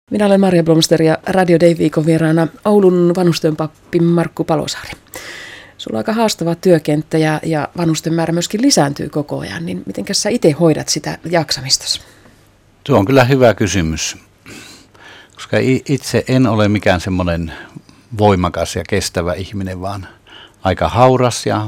Minä olen Marja Blomster ja Radio Day-viikon vieraana Oulun vanhustyön pappi Markku Palosaari. Sulla on aika haastava työkenttä ja vanhusten määrä myöskin lisääntyy koko ajan, niin mitenkäs sä itse hoidat sitä jaksamistasi? Tuo on kyllä hyvä kysymys, koska itse en ole mikään semmoinen voimakas ja kestävä ihminen, vaan aika hauras ja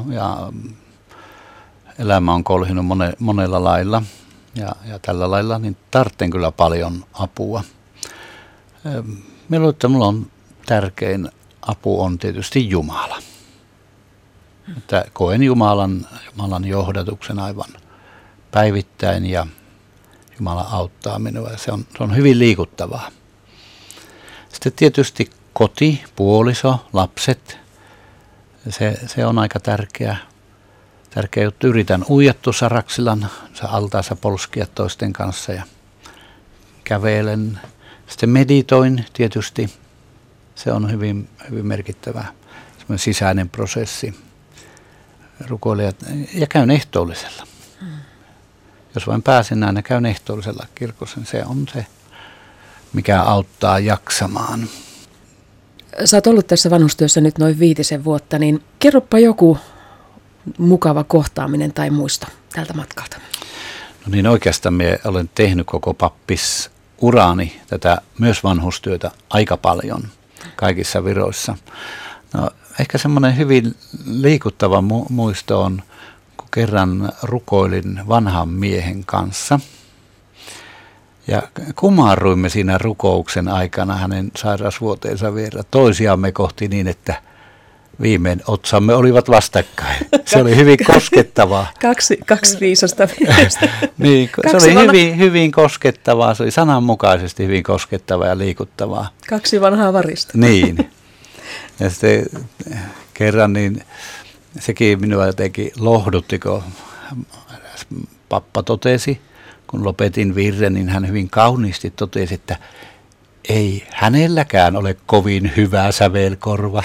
elämä on kolhinut monella lailla ja tällä lailla, niin tarvitsen kyllä paljon apua. Minä luulen, että minulla on tärkein apu on tietysti Jumala. Että koen Jumalan johdatuksen aivan päivittäin ja Jumala auttaa minua ja se on hyvin liikuttavaa. Sitten tietysti koti, puoliso, lapset, se on aika tärkeä juttu. Yritän uida tuossa Raksilan altaassa polskia toisten kanssa ja kävelen. Sitten meditoin tietysti, se on hyvin, hyvin merkittävä sisäinen prosessi. Rukoilijat ja käyn ehtoollisella. Jos vain pääsen aina käyn ehtoollisella kirkossa, niin se on se, mikä auttaa jaksamaan. Sä oot ollut tässä vanhustyössä nyt noin 5 vuotta, niin kerropa joku mukava kohtaaminen tai muisto tältä matkalta. No niin, oikeastaan minä olen tehnyt koko pappisuraani tätä myös vanhustyötä aika paljon kaikissa viroissa. No, ehkä semmoinen hyvin liikuttava muisto on, kun kerran rukoilin vanhan miehen kanssa. Ja kumarruimme siinä rukouksen aikana hänen sairausvuoteensa vielä toisiamme kohti niin, että viimein otsamme olivat vastakkain. Se oli hyvin koskettavaa. Kaksi viisasta miestä. Niin, se oli hyvin koskettavaa. Se oli sananmukaisesti hyvin koskettavaa ja liikuttavaa. 2 vanhaa varista. Niin. Ja sitten kerran niin sekin minua jotenkin lohdutti, kun pappa totesi, kun lopetin virren, niin hän hyvin kauniisti totesi, että ei hänelläkään ole kovin hyvä sävelkorva.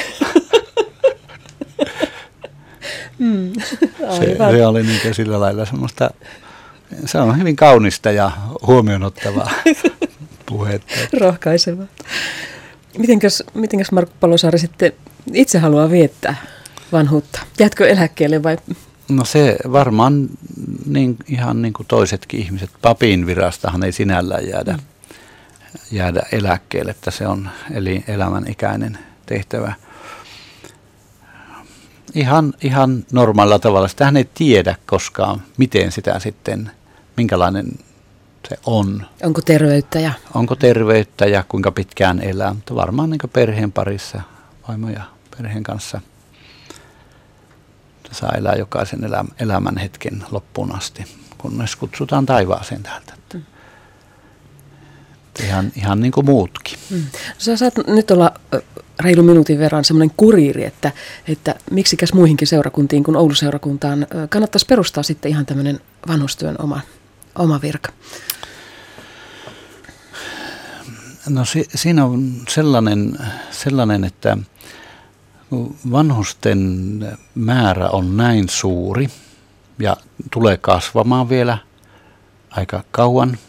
Se oli niin sillä lailla semmoista, se on hyvin kaunista ja huomionottavaa puhetta. Rohkaisevaa. Mitenkäs Markku Palosaari sitten itse haluaa viettää vanhuutta? Jäätkö eläkkeelle vai? No se varmaan ihan niin kuin toisetkin ihmiset. Papin virastahan ei sinällään jäädä eläkkeelle, että se on elämän ikäinen tehtävä. Ihan normaalilla tavalla. Sitähän ei tiedä koskaan, miten sitä sitten, minkälainen se on. Onko terveyttä ja kuinka pitkään elää, mutta varmaan niin kuin perheen parissa, vaimo ja perheen kanssa saa elää jokaisen elämän hetken loppuun asti, kunnes kutsutaan taivaaseen täältä. Ihan niin kuin muutkin. Sä saat nyt olla reilu minuutin verran semmoinen kuriiri, että miksikäs muihinkin seurakuntiin kuin Oulun seurakuntaan kannattaisi perustaa sitten ihan tämmöinen vanhustyön oma virka. No siinä on sellainen, että vanhusten määrä on näin suuri ja tulee kasvamaan vielä aika kauan.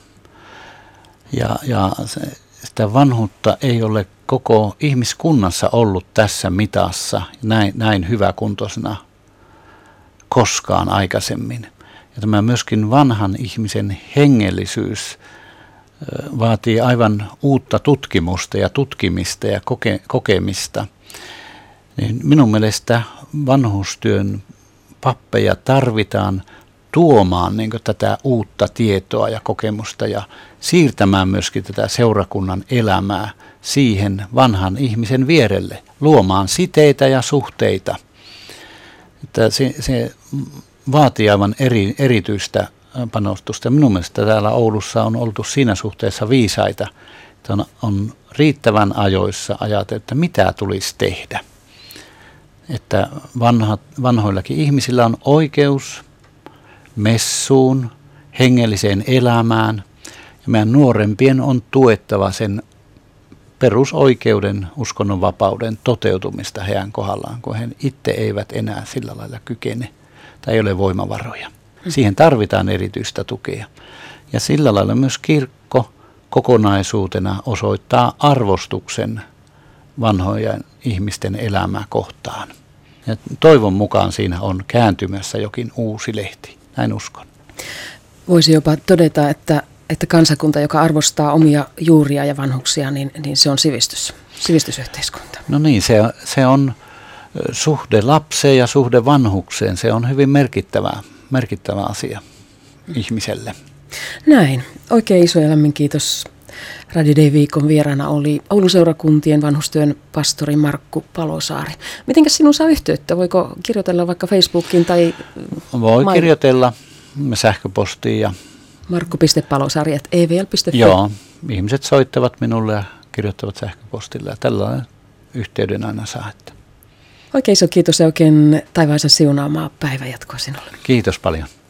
Ja sitä vanhuutta ei ole koko ihmiskunnassa ollut tässä mitassa näin hyväkuntoisena koskaan aikaisemmin. Ja tämä myöskin vanhan ihmisen hengellisyys vaatii aivan uutta tutkimusta ja tutkimista ja kokemista. Niin minun mielestä vanhustyön pappeja tarvitaan tuomaan niin kuin tätä uutta tietoa ja kokemusta ja siirtämään myöskin tätä seurakunnan elämää siihen vanhan ihmisen vierelle, luomaan siteitä ja suhteita. Että se vaatii aivan erityistä panostusta. Minun mielestä täällä Oulussa on oltu siinä suhteessa viisaita, että on riittävän ajoissa ajateltu, että mitä tulisi tehdä. Että vanhoillakin ihmisillä on oikeus messuun, hengelliseen elämään. Ja meidän nuorempien on tuettava sen perusoikeuden, uskonnonvapauden toteutumista heidän kohdallaan, kun he itse eivät enää sillä lailla kykene tai ei ole voimavaroja. Siihen tarvitaan erityistä tukea. Ja sillä lailla myös kirkko kokonaisuutena osoittaa arvostuksen vanhojen ihmisten elämää kohtaan. Ja toivon mukaan siinä on kääntymässä jokin uusi lehti, näin uskon. Voisi jopa todeta, että kansakunta, joka arvostaa omia juuria ja vanhuksia, niin se on sivistysyhteiskunta. No niin, se on suhde lapseen ja suhde vanhukseen. Se on hyvin merkittävä asia ihmiselle. Näin. Oikein iso ja lämmin kiitos. Radio Day-viikon vieraana oli Oulun seurakuntien vanhustyön pastori Markku Palosaari. Mitenkäs sinun saa yhteyttä? Voiko kirjoitella vaikka Facebookiin tai... Voi kirjoitella sähköpostiin ja... markku.palosaari@evl.fi. Joo, ihmiset soittavat minulle ja kirjoittavat sähköpostilla ja tällainen yhteyden aina saa. Oikein iso kiitos ja oikein taivaansa siunaamaa päivänjatkoa sinulle. Kiitos paljon.